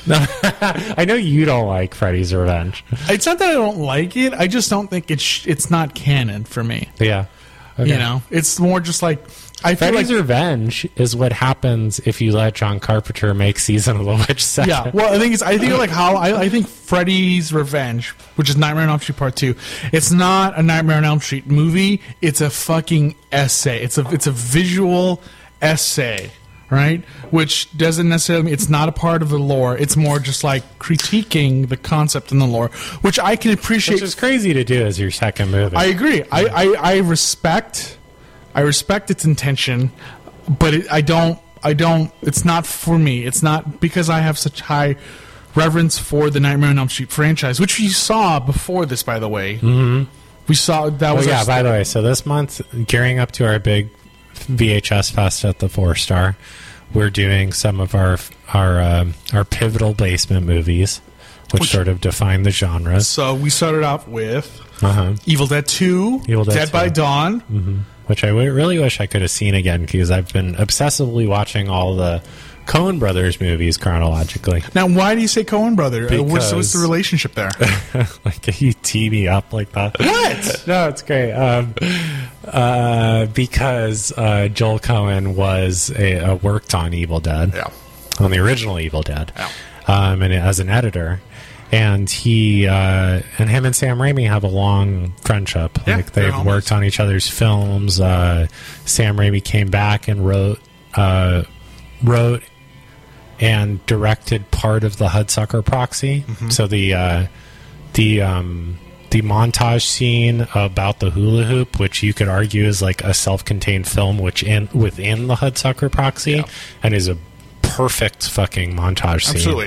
S6: I know you don't like Freddy's Revenge.
S5: It's not that I don't like it. I just don't think it's not canon for me.
S6: Yeah. Okay.
S5: You know, it's more just like I feel
S6: Freddy's
S5: like
S6: Revenge is what happens if you let John Carpenter make Season of the Witch second.
S5: yeah. Well, I think like how I think Freddy's Revenge, which is Nightmare on Elm Street Part 2, it's not a Nightmare on Elm Street movie. It's a fucking essay. It's a visual essay. Right, which doesn't necessarily mean it's not a part of the lore. It's more just like critiquing the concept in the lore, which I can appreciate.
S6: Which is crazy to do as your second movie.
S5: I agree. I respect its intention, but I don't. It's not for me. It's not because I have such high reverence for the Nightmare on Elm Street franchise, which we saw before this, by the way. Mm-hmm. We saw that was.
S6: By the way, so this month, gearing up to our big VHS Fest at the 4-Star, we're doing some of our pivotal basement movies, which sort of define the genres.
S5: So we started off with
S6: Uh-huh.
S5: Evil Dead 2,
S6: Evil Dead
S5: Dead
S6: 2.
S5: by Dawn.
S6: Mm-hmm. Which I really wish I could have seen again, because I've been obsessively watching all the Coen Brothers movies chronologically.
S5: Now, why do you say Coen Brother? What's
S6: Because-
S5: the relationship there?
S6: Like, you tee me up like that.
S5: What?
S6: No, it's great. Because Joel Coen was worked on Evil Dead, on the original Evil Dead, and as an editor. And him and Sam Raimi have a long friendship.
S5: Yeah,
S6: Like,
S5: they're
S6: they've
S5: homies.
S6: worked on each other's films. Sam Raimi came back and wrote and directed part of the Hudsucker Proxy.
S5: Mm-hmm.
S6: So the montage scene about the hula hoop, which you could argue is like a self-contained film within the Hudsucker Proxy, and is a perfect fucking montage scene.
S5: Absolutely.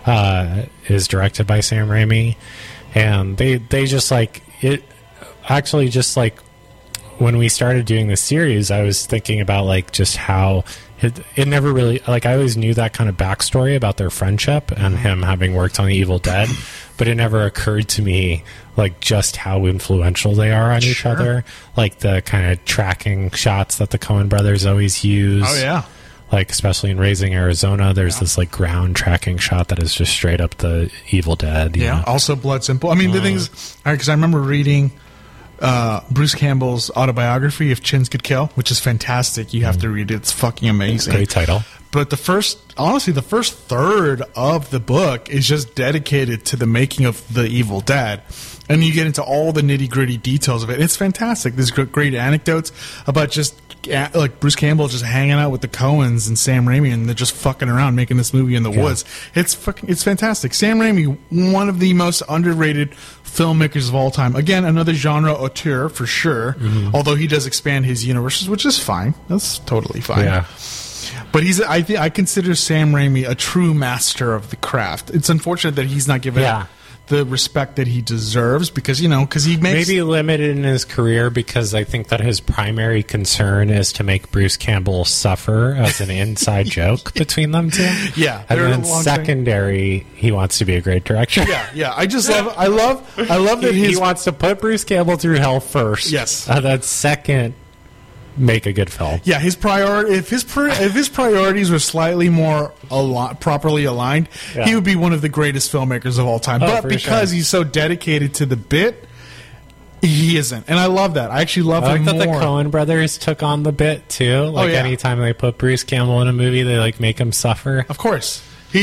S6: Is directed by Sam Raimi, and they just like it. Actually, just like when we started doing this series, I was thinking about like just how it never really, like, I always knew that kind of backstory about their friendship and him having worked on The Evil Dead, but it never occurred to me like just how influential they are on each other, like the kind of tracking shots that the Coen brothers always use.
S5: Oh yeah.
S6: Like, especially in Raising Arizona, there's this like ground tracking shot that is just straight up the Evil Dead. you know?
S5: Also Blood Simple. I mean, the thing is, because I remember reading Bruce Campbell's autobiography, If Chins Could Kill, which is fantastic. You have to read it. It's fucking amazing.
S6: Great title.
S5: But the first third of the book is just dedicated to the making of The Evil Dead. And you get into all the nitty-gritty details of it. It's fantastic. There's great anecdotes about just like Bruce Campbell just hanging out with the Coens and Sam Raimi, and they're just fucking around making this movie in the woods. It's fantastic. Sam Raimi, one of the most underrated filmmakers of all time. Again, another genre auteur for sure. Although he does expand his universes, which is fine. That's totally fine.
S6: Yeah.
S5: But I consider Sam Raimi a true master of the craft. It's unfortunate that he's not given the respect that he deserves, because he makes
S6: Maybe limited in his career, because I think that his primary concern is to make Bruce Campbell suffer as an inside joke between them two.
S5: Yeah,
S6: And
S5: they're
S6: then
S5: a long
S6: secondary, he wants to be a great director.
S5: Yeah. I love that
S6: he
S5: his
S6: wants to put Bruce Campbell through hell first.
S5: Yes.
S6: And then second, make a good film.
S5: Yeah, his priority. If his priorities were slightly more properly aligned, he would be one of the greatest filmmakers of all time. But
S6: for
S5: because
S6: sure.
S5: he's so dedicated to the bit, He isn't, and I love that. I actually love
S6: I
S5: him
S6: like that
S5: more.
S6: the Coen brothers took on the bit too. Like
S5: yeah.
S6: anytime they put Bruce Campbell in a movie, they like make him suffer.
S5: Of course, he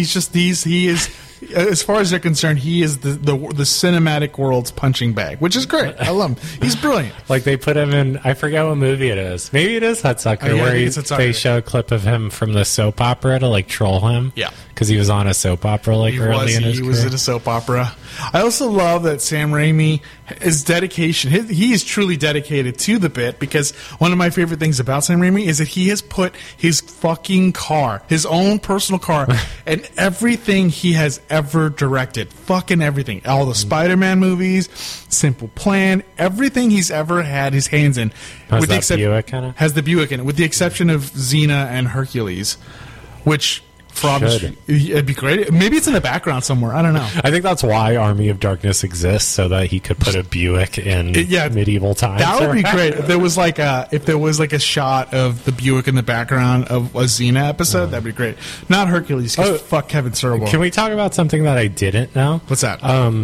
S5: is. As far as they're concerned, he is the cinematic world's punching bag, which is great. I love him. He's brilliant.
S6: Like they put him in, I forget what movie it is. Maybe it is Hudsucker,
S5: Yeah, I
S6: where
S5: think it's Hudsucker.
S6: they show a clip of him from the soap opera to like troll him.
S5: Yeah.
S6: because he was on a soap opera like early in his
S5: He
S6: career.
S5: was in a soap opera. I also love that Sam Raimi, his dedication, he is truly dedicated to the bit, because one of my favorite things about Sam Raimi is that he has put his fucking car, his own personal car, and everything he has ever directed. Fucking everything. All the Spider-Man movies, Simple Plan, everything he's ever had his hands in.
S6: Has
S5: with the
S6: that Buick in it?
S5: Has the Buick in it, with the exception of Xena and Hercules, which... For obvious, it'd be great. Maybe it's in the background somewhere. I don't know.
S6: I think that's why Army of Darkness exists, so that he could put a Buick in medieval times.
S5: That would be great if there was like a shot of the Buick in the background of a Xena episode. That'd be great. Not Hercules. 'Cause fuck Kevin Sorbo.
S6: Can we talk about something that I didn't know?
S5: What's that?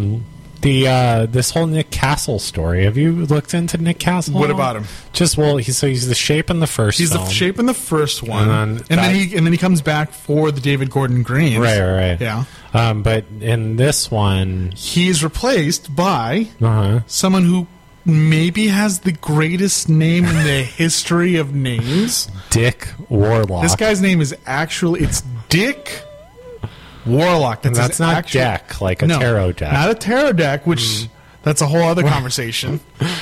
S6: This whole Nick Castle story. Have you looked into Nick Castle?
S5: What about him?
S6: He's the Shape in the first.
S5: He's
S6: film.
S5: the Shape in the first one,
S6: And
S5: then he comes back for the David Gordon Green.
S6: Right.
S5: Yeah.
S6: But in this one,
S5: he's replaced by
S6: uh-huh.
S5: someone who maybe has the greatest name in the history of names.
S6: Dick Warlock.
S5: This guy's name is it's Dick Warlock.
S6: That's not deck, like a tarot deck.
S5: Not a tarot deck, which that's a whole other conversation.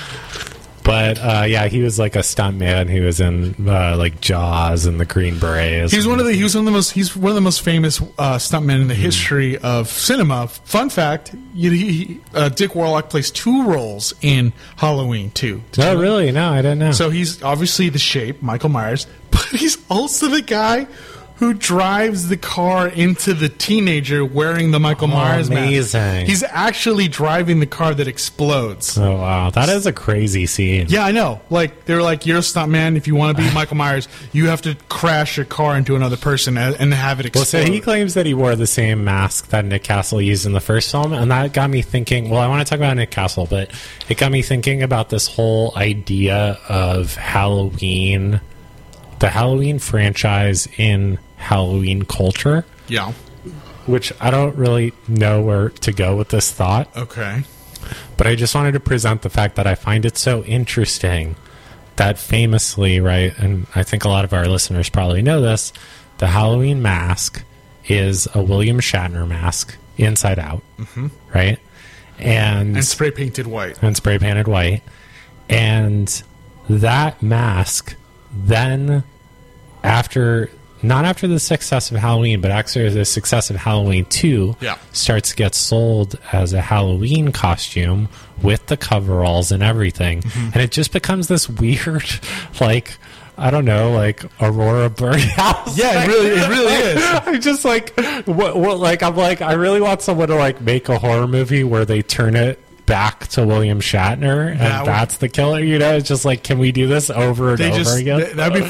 S6: But he was like a stuntman. He was in like Jaws and the Green Berets.
S5: He's one of the most famous stuntmen in the history of cinema. Fun fact: Dick Warlock plays 2 roles in Halloween 2.
S6: Oh, really? No, I didn't know.
S5: So he's obviously the Shape, Michael Myers, but he's also the guy who drives the car into the teenager wearing the Michael Myers
S6: amazing.
S5: mask. He's actually driving the car that explodes.
S6: Oh, wow. That is a crazy scene.
S5: Yeah, I know. Like, they're like, you're a stuntman. If you want to be Michael Myers, you have to crash your car into another person and have it explode.
S6: Well, so he claims that he wore the same mask that Nick Castle used in the first film, and that got me thinking, well, I want to talk about Nick Castle, but it got me thinking about this whole idea of Halloween, the Halloween franchise in Halloween culture.
S5: Yeah.
S6: Which I don't really know where to go with this thought.
S5: Okay.
S6: But I just wanted to present the fact that I find it so interesting that famously, right, and I think a lot of our listeners probably know this, the Halloween mask is a William Shatner mask, inside out, right? And
S5: spray painted white.
S6: And spray painted white. And that mask then, not after the success of Halloween, but after the success of Halloween 2, starts to get sold as a Halloween costume with the coveralls and everything. And it just becomes this weird, like, I don't know, like Aurora Borealis.
S5: Yeah, it really is.
S6: I'm just like, I really want someone to like make a horror movie where they turn it back to William Shatner and that's the killer. You know, it's just like, can we do this over and over again?
S5: That'd be